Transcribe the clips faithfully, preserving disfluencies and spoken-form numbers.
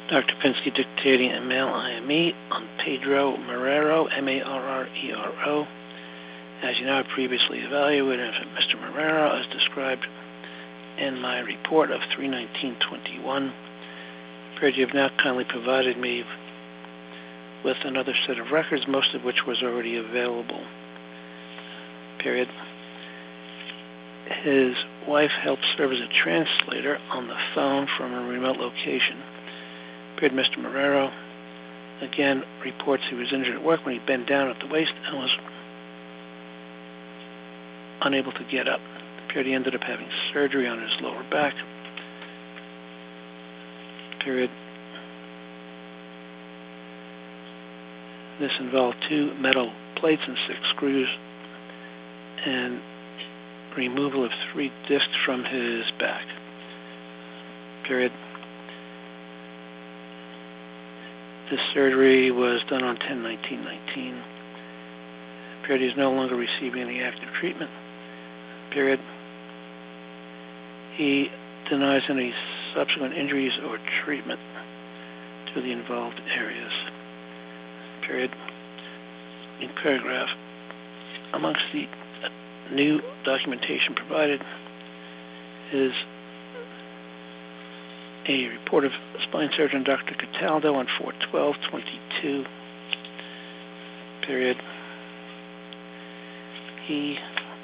Doctor Pinsky dictating a mail I M E on Pedro Marrero, M A R R E R O. As you know, I previously evaluated Mister Marrero as described in my report of three nineteen twenty-one. You have now kindly provided me with another set of records, most of which was already available. Period. His wife helped serve as a translator on the phone from a remote location. Period. Mister Marrero again reports he was injured at work when he bent down at the waist and was unable to get up. Period. He ended up having surgery on his lower back. Period. This involved two metal plates and six screws and removal of three discs from his back. Period. This surgery was done on ten nineteen nineteen. Period. He is no longer receiving any active treatment. Period. He denies any subsequent injuries or treatment to the involved areas. Period. In paragraph, amongst the new documentation provided is a report of spine surgeon Doctor Cataldo on four twelve twenty-two. Period. He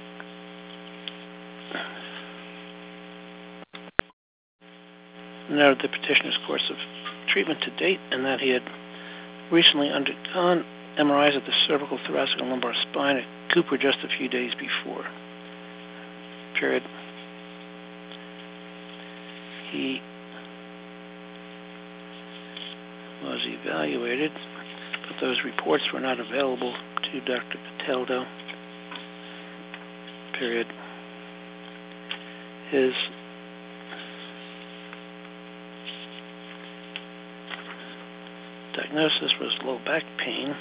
noted the petitioner's course of treatment to date and that he had recently undergone M R Is of the cervical, thoracic, and lumbar spine at Cooper just a few days before. Period. He was evaluated, but those reports were not available to Doctor Cataldo. Period. His diagnosis was low back pain.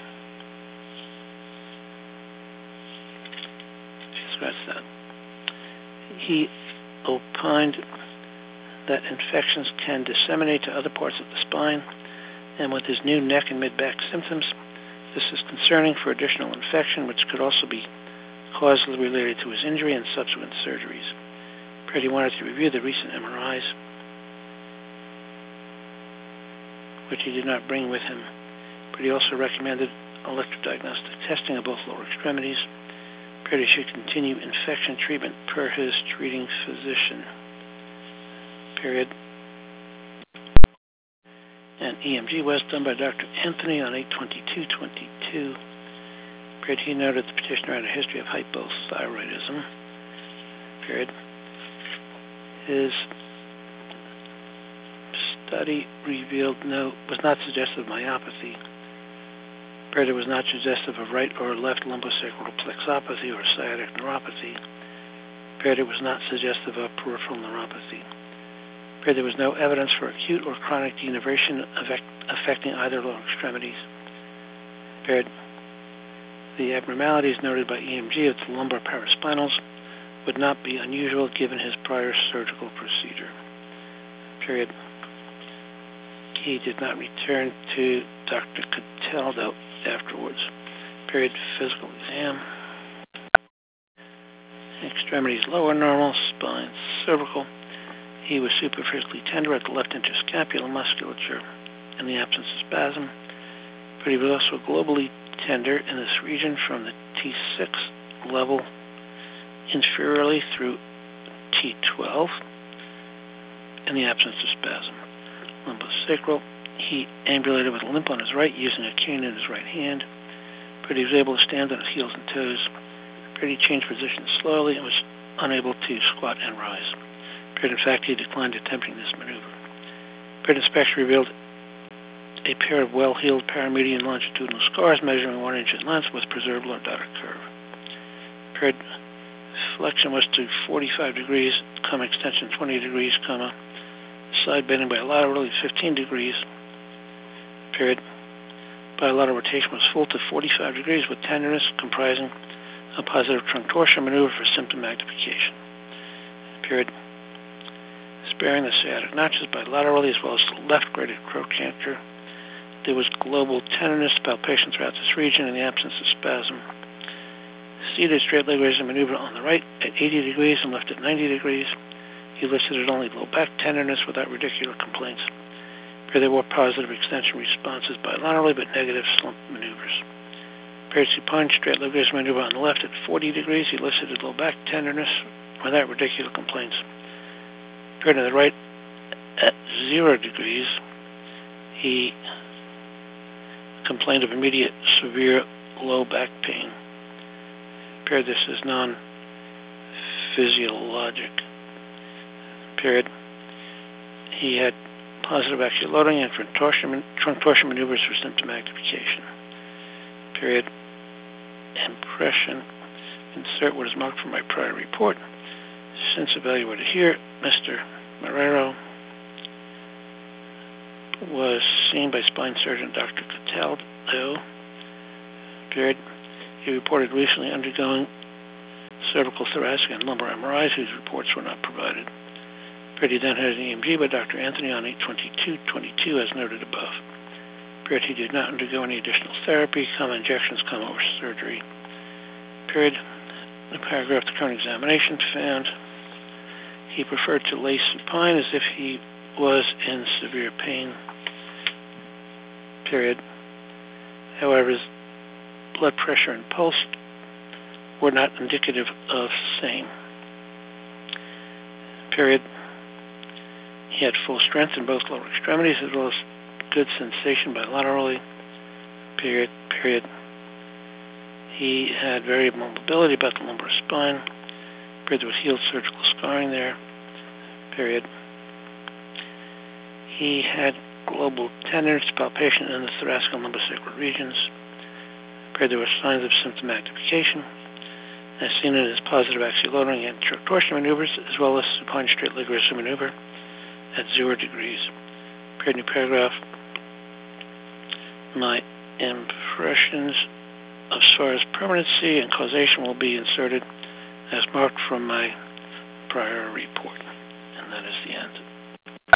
Scratch that. He opined that infections can disseminate to other parts of the spine, and with his new neck and mid-back symptoms, this is concerning for additional infection, which could also be causally related to his injury and subsequent surgeries. He wanted to review the recent M R Is, which he did not bring with him, but he also recommended electrodiagnostic testing of both lower extremities. He should continue infection treatment per his treating physician. Period. And E M G was done by Doctor Anthony on eight twenty-two twenty-two. Period. He noted the petitioner had a history of hypothyroidism. Period. His study revealed no was not suggestive of myopathy. Period. It was not suggestive of right or left lumbosacral plexopathy or sciatic neuropathy. Period. It was not suggestive of peripheral neuropathy. Period. There was no evidence for acute or chronic denervation affecting either lower extremities. Period. The abnormalities noted by E M G of the lumbar paraspinals would not be unusual given his prior surgical procedure. Period. He did not return to Doctor Cataldo afterwards. Period. Physical exam. Extremities lower normal, spine cervical. He was superficially tender at the left interscapular musculature in the absence of spasm, but he was also globally tender in this region from the T six level inferiorly through T twelve in the absence of spasm. Lumbosacral, he ambulated with a limp on his right using a cane in his right hand, but he was able to stand on his heels and toes. But he changed positions slowly and was unable to squat and rise. But in fact, he declined attempting this maneuver. But inspection revealed a pair of well-healed paramedian longitudinal scars measuring one inch in length with preserved lordotic curve. Period. Flexion was to forty-five degrees, comma extension twenty degrees, comma side bending bilaterally fifteen degrees. Period. Bilateral rotation was full to forty-five degrees with tenderness, comprising a positive trunk torsion maneuver for symptom magnification. Period. sparing the sciatic notches bilaterally as well as the left greater trochanter. There was global tenderness, palpation throughout this region in the absence of spasm. Seated straight leg raising maneuver on the right at eighty degrees and left at ninety degrees. He elicited only low back tenderness without radicular complaints. Here there were positive extension responses bilaterally but negative slump maneuvers. Paired supine straight leg raising maneuver on the left at forty degrees. He elicited low back tenderness without radicular complaints. Paired to the right at zero degrees. He complained of immediate severe low back pain. Paired this as non-physiologic. Period. He had positive axial loading and trunk torsion, trunk torsion maneuvers for symptom magnification. Period. Impression. Insert what is marked from my prior report. Since evaluated here, Mister Marrero was seen by spine surgeon Doctor Cataldo. Period. He reported recently undergoing cervical, thoracic, and lumbar M R Is whose reports were not provided. Period. He then had an E M G by Doctor Anthony on eight twenty-two twenty-two as noted above. Period. He did not undergo any additional therapy, comma injections, comma or surgery. Period. The paragraph, the current examination found he preferred to lay supine as if he was in severe pain. Period. However, his blood pressure and pulse were not indicative of same. Period. He had full strength in both lower extremities as well as good sensation bilaterally. Period. Period. He had variable mobility about the lumbar spine. Period. There was healed surgical scarring there. Period. He had global tenderness, palpation in the thoracic and lumbosacral regions. Period. There were signs of symptom magnification, as seen in his positive axial loading and trunk torsion maneuvers, as well as supine straight leg raising maneuver at zero degrees. Period. New paragraph. My impressions as far as permanency and causation will be inserted as marked from my prior report. And that is the end.